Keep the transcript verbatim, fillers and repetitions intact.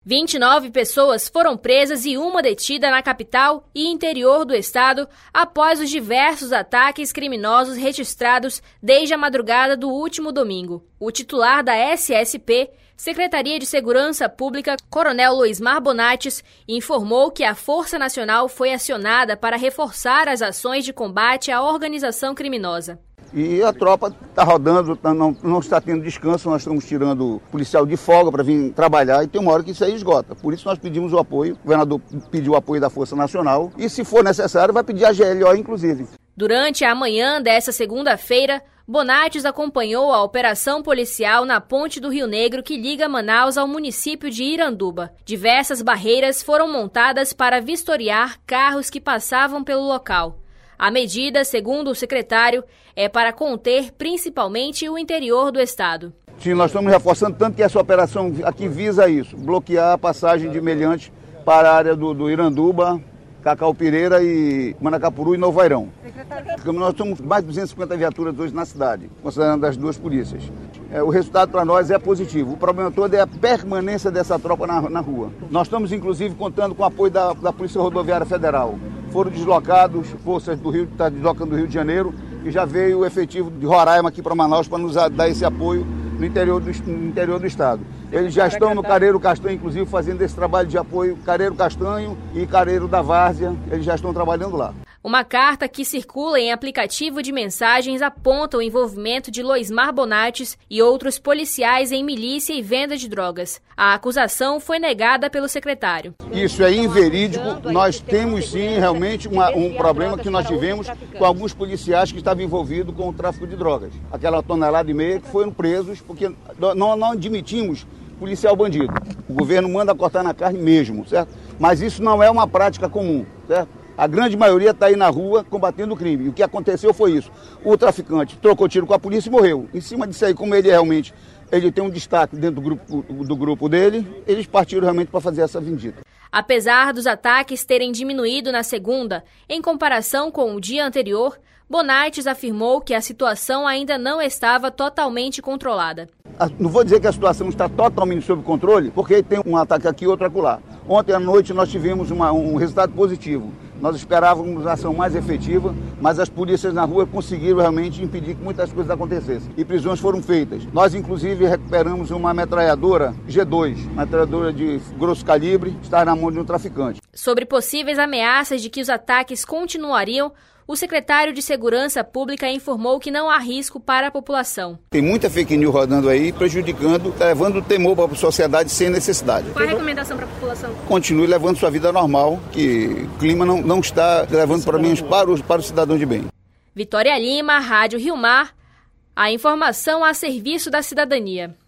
vinte e nove pessoas foram presas e uma detida na capital e interior do estado após os diversos ataques criminosos registrados desde a madrugada do último domingo. O titular da S S P, Secretaria de Segurança Pública, Coronel Loismar Bonates, informou que a Força Nacional foi acionada para reforçar as ações de combate à organização criminosa. E a tropa está rodando, tá, não, não está tendo descanso, nós estamos tirando policial de folga para vir trabalhar e tem uma hora que isso aí esgota. Por isso nós pedimos o apoio, o governador pediu o apoio da Força Nacional e, se for necessário, vai pedir a G L O, inclusive. Durante a manhã desta segunda-feira, Bonates acompanhou a operação policial na ponte do Rio Negro que liga Manaus ao município de Iranduba. Diversas barreiras foram montadas para vistoriar carros que passavam pelo local. A medida, segundo o secretário, é para conter principalmente o interior do estado. Sim, nós estamos reforçando tanto que essa operação aqui visa isso, bloquear a passagem de meliantes para a área do, do Iranduba, Cacau Pireira e Manacapuru e Novo Airão. Nós temos mais de duzentas e cinquenta viaturas hoje na cidade, considerando as duas polícias. É, o resultado para nós é positivo. O problema todo é a permanência dessa tropa na, na rua. Nós estamos, inclusive, contando com o apoio da, da Polícia Rodoviária Federal. Foram deslocados, forças do Rio, está deslocando do Rio de Janeiro, e já veio o efetivo de Roraima aqui para Manaus para nos dar esse apoio no interior do, no interior do estado. Eles já estão no Careiro Castanho, inclusive, fazendo esse trabalho de apoio, Careiro Castanho e Careiro da Várzea, eles já estão trabalhando lá. Uma carta que circula em aplicativo de mensagens aponta o envolvimento de Loismar Bonates e outros policiais em milícia e venda de drogas. A acusação foi negada pelo secretário. Isso é inverídico. Nós temos sim realmente uma, um problema que nós tivemos com alguns policiais que estavam envolvidos com o tráfico de drogas. Aquela tonelada e meia que foram presos porque não, não admitimos policial bandido. O governo manda cortar na carne mesmo, certo? Mas isso não é uma prática comum, certo? A grande maioria está aí na rua combatendo o crime. E o que aconteceu foi isso. O traficante trocou tiro com a polícia e morreu. Em cima disso aí, como ele realmente ele tem um destaque dentro do grupo, do grupo dele, eles partiram realmente para fazer essa vendida. Apesar dos ataques terem diminuído na segunda, em comparação com o dia anterior, Bonates afirmou que a situação ainda não estava totalmente controlada. Não vou dizer que a situação está totalmente sob controle, porque tem um ataque aqui e outro acolá. Ontem à noite nós tivemos uma, um resultado positivo. Nós esperávamos uma ação mais efetiva, mas as polícias na rua conseguiram realmente impedir que muitas coisas acontecessem. E prisões foram feitas. Nós, inclusive, recuperamos uma metralhadora G dois, metralhadora de grosso calibre, está na mão de um traficante. Sobre possíveis ameaças de que os ataques continuariam, o secretário de Segurança Pública informou que não há risco para a população. Tem muita fake news rodando aí, prejudicando, levando temor para a sociedade sem necessidade. Qual a recomendação para a população? Continue levando sua vida normal, que o clima não, não está levando problemas para o, para o cidadão de bem. Vitória Lima, Rádio Rio Mar, a informação a serviço da cidadania.